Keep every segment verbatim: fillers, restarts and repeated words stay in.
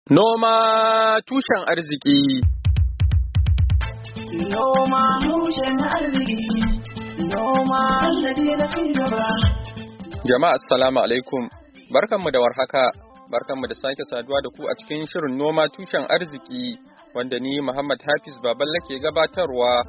Noma tushen arziki. Noma tushen arziki. Noma sannadi na cigaba. Jama'a assalamu alaikum. Barkanmu da warhaka. Barkanmu da sake saduwa da ku a cikin shirin noma tushen arziki wanda ni Muhammad Hafiz Baballe ke gabatarwa.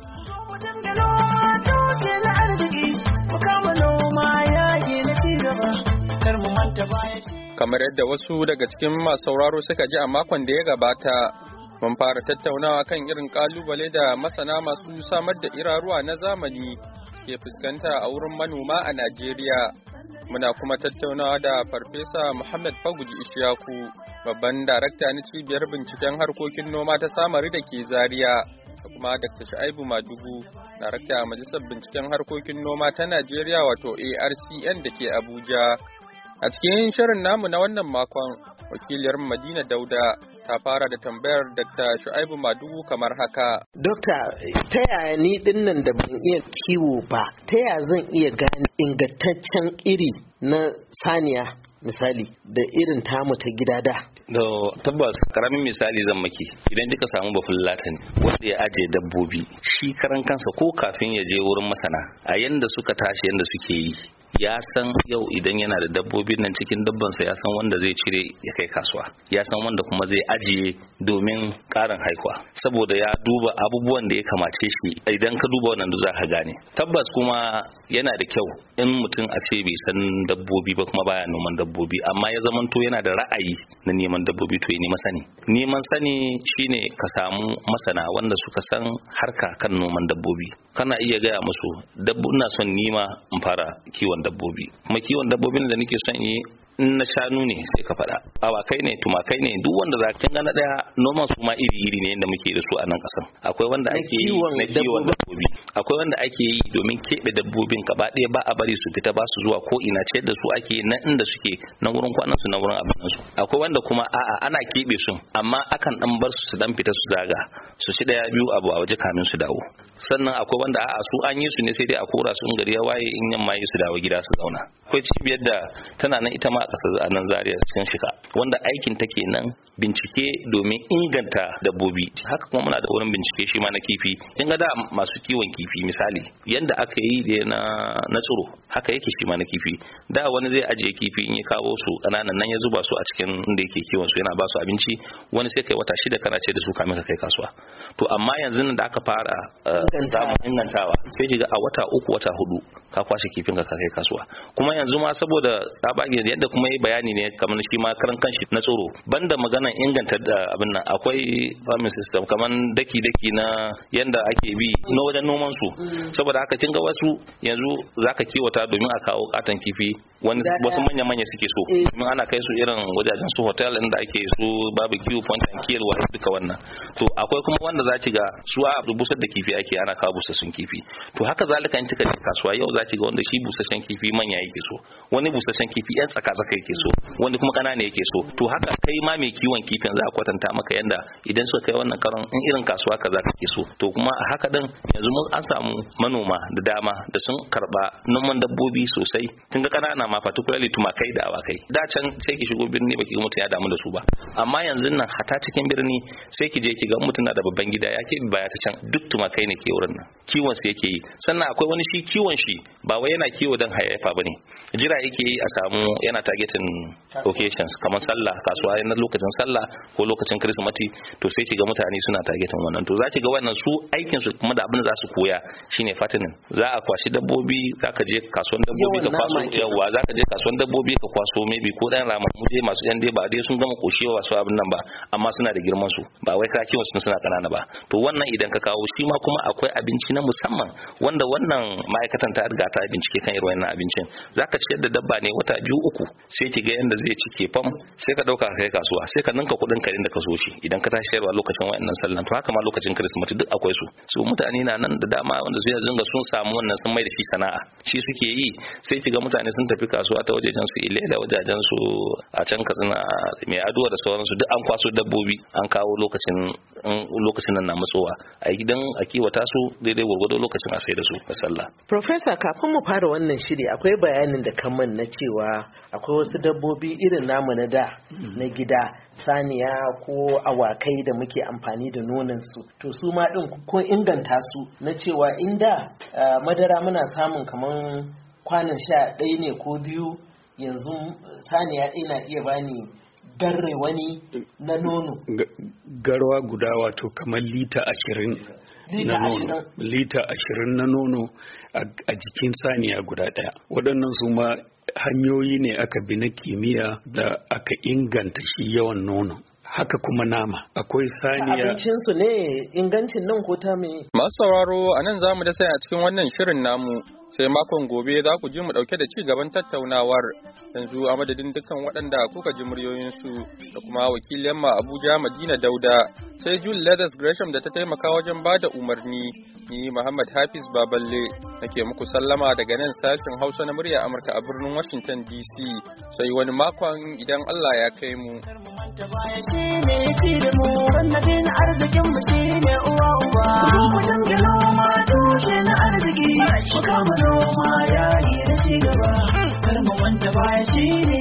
Kamar yadda wasu daga cikin masu sauraro suka ji a makon da ya gabata, mun fara tattaunawa kan irin kalubale da masana masu samar da iraruwa na zamani ke fuskanta a wurin manoma a Najeriya. Muna kuma tattaunawa da Farfesa Muhammad Faguji Ishaku, babban darakta na cibiyar binciken harkokin noma ta Samari da ke Zaria, da kuma Dakta Shu'aibu Madugu, darakta a Majalisar Binciken Harkokin Noma ta Najeriya wato A R C N da ke Abuja. A cikin shirin namu na wannan makon, wakiliyar Madina Dauda ta fara da tambayar Dakta Shu'aibu Madugu kamar haka. Dokta, ta yaya ni dinnan da ban iya kiwo ba, ta yaya zan iya gane ingantaccen iri na saniya misali da irin tamu ta gida da? Da tabbas karamin misali zan maki, idan kika samu bafulatan wanda ya ajiye dabbobi shi karan kansa ko kafin ya je wurin masana a yanda suka tashi yanda suke yi, ya san yau idan yana da dabbobin nan cikin dabbansa ya san wanda zai cire ya kai kasuwa, ya san wanda kuma zai ajiye domin karin haihuwa, saboda ya duba abubuwan da ya kamace shi. Idan ka duba wannan za ka gane. Tabbas kuma yana da kyau in mutum a ce bai san dabbobi ba kuma baya noman dabbobi, amma ya zamanto yana da ra'ayi na neman dabbobi, to ya nema sani. Neman sani shine ka samu masana wanda suka san harka kan noman dabbobi. Kana iya gaya musu dabbo ina son nima in fara kiwon dabbobi, kuma kiwon dabbobin da nake son yi na shanu ne sai ka faɗa, awakai ne, tumakai ne, duk wanda za kin ga na daya noman su ma iri iri ne yadda muke da su a nan kasan. Akwai wanda ake yi na kiwon dabbobi, akwai wanda ake yi domin keɓe dabbobin gaba ɗaya ba a bari su fita, ba su zuwa ko ina, ce da su ake na inda suke, na wurin kwanan su, na wurin abin su. Akwai wanda kuma a'a ana keɓe su amma akan dan bar su su dan fita su zaga su ci daya biyu abu a waje kamin su dawo. Sannan akwai wanda a'a su an yi su ne sai dai a kora su in gari ya waye in yamma yi su dawo gida su zauna. Akwai cibiyar da tana nan ita ma a ƙasar a nan Zaria cikin shika, wanda aikin ta kenan bincike domin inganta dabbobi. Haka kuma muna da wurin bincike shi ma na kifi. Kin ga da masu kiwon kifi misali yanda aka yi da na na tsiro haka yake shi ma na kifi. Da wani zai ajiye kifi in ya kawo su kananan nan ya zuba su a cikin inda yake kiwon su, yana ba su abinci, wani sai kai wata shida kana ce da su kamin ka kai kasuwa. To amma yanzu nan da aka fara zamu ingantawa sai kiga a wata uku wata hudu ka kwashe kifin ka kai kasuwa. Kuma yanzu ma saboda tsabage yadda kuma yi bayani ne kamar shi ma karan kanshi na tsoro, banda maganan inganta da abin nan akwai farming system kamar daki daki na yanda ake bi na wajen noman su. Saboda haka kin ga wasu yanzu zaka kiwata domin a kawo katon kifi, wani wasu manya manya suke so domin ana kai su irin wajajen su hotel inda ake su barbecue point and kill wa duka wannan. To akwai kuma wanda zaki ga su a busar da kifi ake, ana kawo busassun kifi. To haka zalika in kika je kasuwa yau zaki ga wanda shi busasshen kifi manya yake so, wani busasshen kifi yan tsaka tsaka yake so, wani kuma kanana yake so. To haka kai ma mai kiwon kifin za a kwatanta maka yanda idan suka kai wannan karon in irin kasuwa kaza kake so. To kuma a haka din yanzu mun an samu manoma da dama da sun karba noman dabbobi sosai. Kin ga kanana ma particularly tumakai da awakai. Da can sai ki shigo birni baki ga mutum ya damu da su ba, amma yanzu nan hata cikin birni sai ki je ki ga mutum na da babban gida ya ke baya ta can duk tumakai ne ke wurin nan, kiwon su yake yi. Sannan akwai wani shi kiwon shi ba wai yana kiwo dan hayayyafa bane, jira yake yi a samu yana targeting occasions kamar sallah, kasuwa na lokacin sallah ko lokacin Kirsimati, to sai kiga mutane suna targeting wannan. To zaki ga wannan su aikin su kuma da abin da za su koya shine fatinin. Za a kwashi dabbobi, zaka je kasuwan dabbobi ka kwaso, yawa zaka je kasuwan dabbobi ka kwaso maybe ko dan rama muje masu yan dai ba dai sun gama koshewa su abin nan ba, amma suna da girman su, ba wai ka kiwon su suna kanana ba. To wannan idan ka kawo shi ma kuma akwai abinci na musamman wanda wannan ma'aikatan ta riga ta bincike kan irin wannan abincin. Zaka ciyar da dabba ne wata biyu uku sai ki ga yanda zai cike fam, sai ka dauka kai kasuwa, sai ka ninka kudin karin da ka so shi idan ka tashi sayarwa lokacin wayannan sallan. To haka ma lokacin Kirsimeti duk akwai su. So mutane na nan da dama wanda su yanzu ga sun samu wannan sun mai da shi sana'a, shi suke yi. Sai ki ga mutane sun tafi kasuwa ta wajejen su ile da wajajen su a can Katsina mai aduwa da sauransu, duk an kwaso dabbobi an kawo lokacin lokacin nan na matsowa a gidan a kiwata su daidai gwargwado lokacin a sai da su a sallah. Professor, kafin mu fara wannan shiri akwai bayanin da kaman na cewa akwai akwai wasu dabbobi irin namu na da na gida, saniya ko awakai da muke amfani da nonon su, to su ma din ko inganta su na cewa inda madara muna samun kaman kwanan sha ɗaya ne ko biyu, yanzu saniya ɗaya na iya bani garre wani na nono garwa guda, wato kamar lita ashirin na nono, lita ashirin na nono a jikin saniya guda ɗaya. Waɗannan su ma hanyoyi ne aka bi na kimiyya da aka inganta shi yawan nono. Haka kuma nama, akwai saniya. Abincinsu ne ingancin nan ko ta me? Masu sauraro, a nan za mu da sai a cikin wannan shirin namu, sai makon gobe za ku ji mu ɗauke da ci gaban tattaunawar. Yanzu a madadin dukkan waɗanda kuka ji muryoyinsu da kuma wakilin ma Abuja Madina Dauda, sai Julie Leathers Gresham da ta taimaka wajen ba da umarni. Ni Muhammad Hafiz Baballe nake muku sallama daga nan sashen Hausa na murya Amurka a birnin Washington D C. Sai wani makon idan Allah ya kai mu. Arzikin mu shine uwa uba. Kudin da noma tushe na arziki. Muka mu noma yayi da ci gaba. Kar mu wanda baya shine